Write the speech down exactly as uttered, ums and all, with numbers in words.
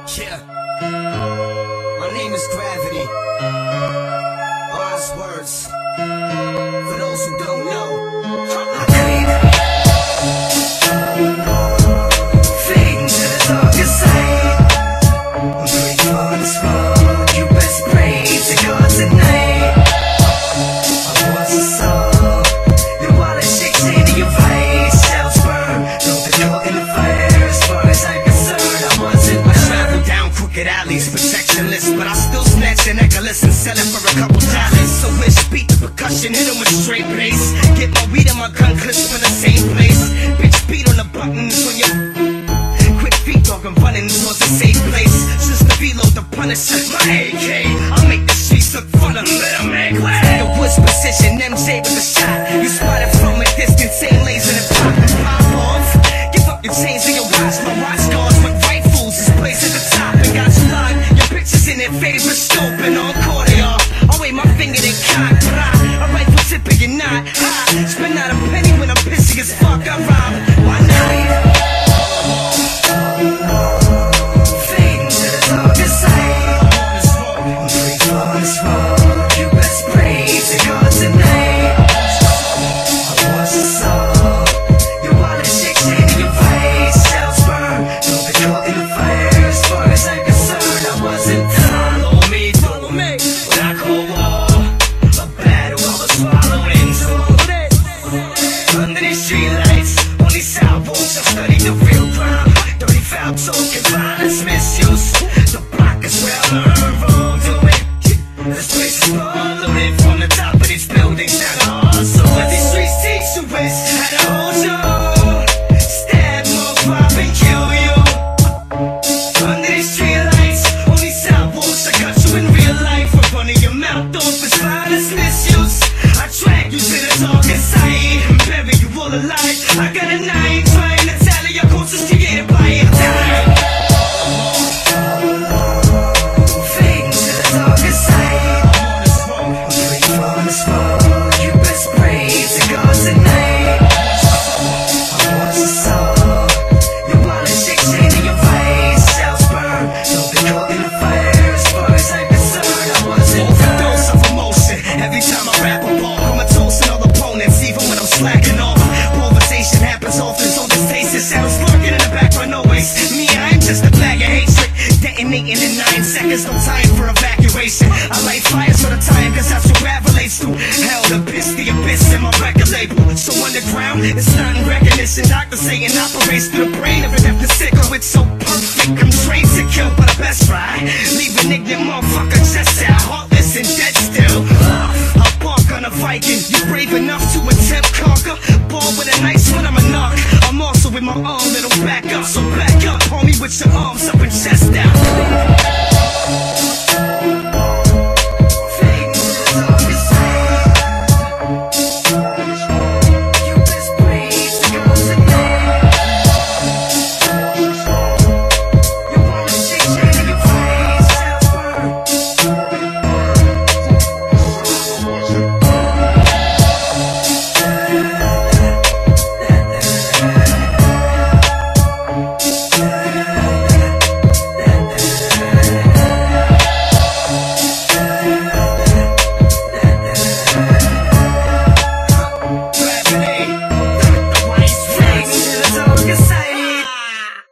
Yeah, my name is Gravity. Honest words, for those who don't know, I creep, fade into the darkest side. I'm pretty on the spot, you best pray to God tonight. I was a soul, your wallet shakes into your face, cells burn, don't get caught in the fire. As far as I'm concerned, I wasn't I travel down crooked alleys, protectionless, but I still snatch an Echoless and sell it for a couple dollars. So wish beat the percussion, hit 'em with straight bass. Get my weed and my gun clips from the same place. Bitch beat on the buttons when you quick feet dog and running towards the safe place. Just to reload the Punisher, my A K. I'll make the streets look fun of little man. The Woods precision, M J with the shot. You spotted from a distance, same laser and pop and pop off. Give up your chains and your watch. My watch guards with rifles is placed at the top and got you locked. Your pictures in their favorite scope and encore they are. I wave my finger they cock, blah. A rifle tip and you're not high. Spend out a penny when I'm pissy as fuck. I rob. Why not? Talking violence, misuse. The block is where I learn wrongdoing. This place is following from the top of these buildings down the hall. So what these streets teach you is how to hold you, stab, move, rob, and kill you. Under these street lights, on these sidewalks, I got you in real life. I'm running your mouth off as violence, misuse. I drag you to the darkest side and bury you all alive. I got a knife trying to tally your courses created by it. Slacking off, polarization happens often, so this taste is sounds lurking in the background always. Me, I'm just a bag of hatred, detonating in nine seconds, no time for evacuation. I light fires for the time, cause that's what rap relates to. Hell, the piss, the abyss, and my record label. So underground, it's not in recognition. Doctor saying operates through the brain of an after sickle. It's so perfect, I'm trained to kill, but I best ride. Leave an ignorant motherfucker just out, heartless and dead still. Uh, I'll bark on a Viking, you brave enough to attempt conquer. Ball with a nice one, I'm a knock. I'm also with my arm, little back up. So back up, homie, with your arms up and chest out.